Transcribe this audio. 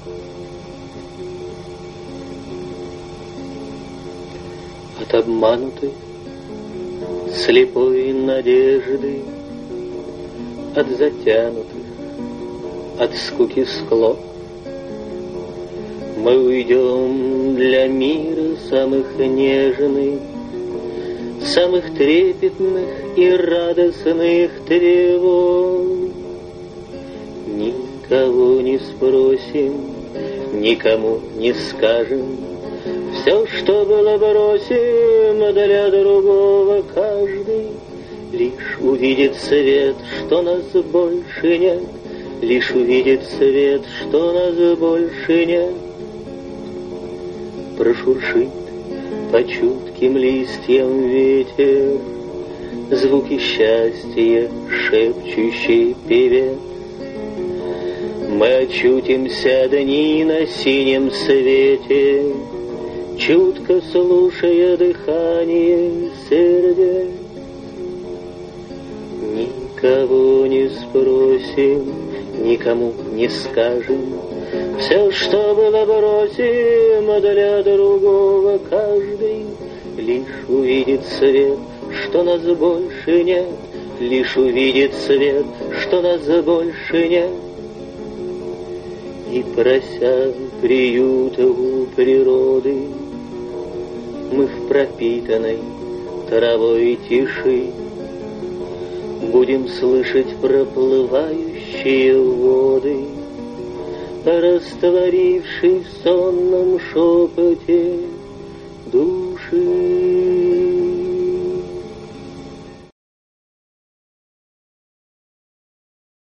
От обманутой, слепой надежды, от затянутых, от скуки склок, мы уйдем для мира самых нежных, самых трепетных и радостных тревог. Никого не спросим, никому не скажем, все, что было, бросим для другого. Каждый лишь увидит свет, что нас больше нет, лишь увидит свет, что нас больше нет. Прошуршит по чутким листьям ветер, звуки счастья шепчущий певец. Мы очутимся одни на синем свете, чутко слушая дыхание сердец. Никого не спросим, никому не скажем, все, что было, бросим для другого. Каждый лишь увидит свет, что нас больше нет, лишь увидит свет, что нас больше нет. И прося приюта у природы, мы в пропитанной травой тиши будем слышать проплывающие воды, растворившись в сонном шепоте души.